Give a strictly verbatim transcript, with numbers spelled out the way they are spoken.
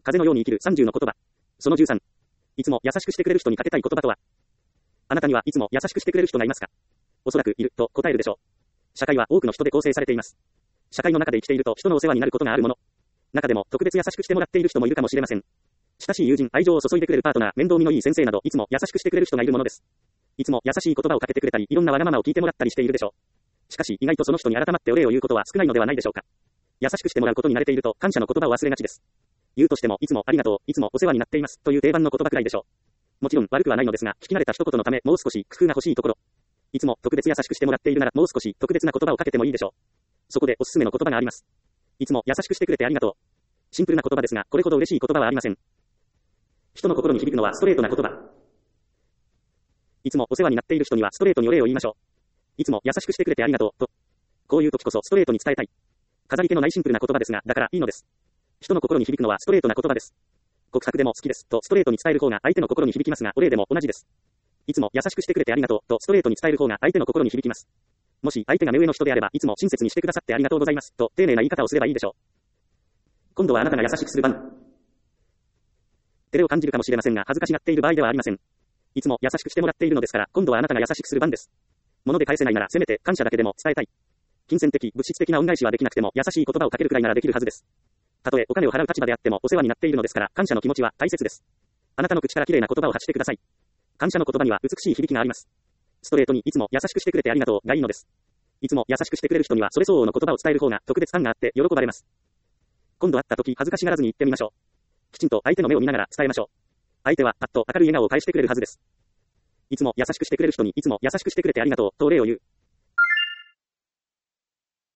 風のように生きるさんじゅうの言葉。そのじゅうさん。いつも優しくしてくれる人にかけたい言葉とは。あなたにはいつも優しくしてくれる人がいますか？おそらくいると答えるでしょう。社会は多くの人で構成されています。社会の中で生きていると人のお世話になることがあるもの。中でも特別優しくしてもらっている人もいるかもしれません。親しい友人、愛情を注いでくれるパートナー、面倒見のいい先生などいつも優しくしてくれる人がいるものです。いつも優しい言葉をかけてくれたり、いろんなわがままを聞いてもらったりしているでしょう。しかし意外とその人に改まってお礼を言うことは少ないのではないでしょうか。優しくしてもらうことに慣れていると感謝の言葉を忘れがちです。言うとしてもいつもありがとう、いつもお世話になっていますという定番の言葉くらいでしょう。もちろん悪くはないのですが、聞き慣れた一言のためもう少し工夫が欲しいところ。いつも特別優しくしてもらっているならもう少し特別な言葉をかけてもいいでしょう。そこでおすすめの言葉があります。いつも優しくしてくれてありがとう。シンプルな言葉ですが、これほど嬉しい言葉はありません。人の心に響くのはストレートな言葉。いつもお世話になっている人にはストレートにお礼を言いましょう。いつも優しくしてくれてありがとう、と。こういう時こそストレートに伝えたい。飾り気のないシンプルな言葉ですが、だからいいのです。人の心に響くのはストレートな言葉です。告白でも好きです、とストレートに伝える方が相手の心に響きますが、お礼でも同じです。いつも優しくしてくれてありがとう、とストレートに伝える方が相手の心に響きます。もし相手が目上の人であれば、いつも親切にしてくださってありがとうございます、と丁寧な言い方をすればいいでしょう。今度はあなたが優しくする番。照れを感じるかもしれませんが、恥ずかしがっている場合ではありません。いつも優しくしてもらっているのですから、今度はあなたが優しくする番です。物で返せないなら、せめて感謝だけでも伝えたい。金銭的、物質的な恩返しはできなくても、優しい言葉をかけるくらいならできるはずです。たとえお金を払う立場であっても、お世話になっているのですから、感謝の気持ちは大切です。あなたの口から綺麗な言葉を発してください。感謝の言葉には美しい響きがあります。ストレートにいつも優しくしてくれてありがとうがいいのです。いつも優しくしてくれる人にはそれ相応の言葉を伝える方が特別感があって喜ばれます。今度会った時恥ずかしがらずに言ってみましょう。きちんと相手の目を見ながら伝えましょう。相手はパッと明るい笑顔を返してくれるはずです。いつも優しくしてくれる人にいつも優しくしてくれてありがとうとお礼を言う。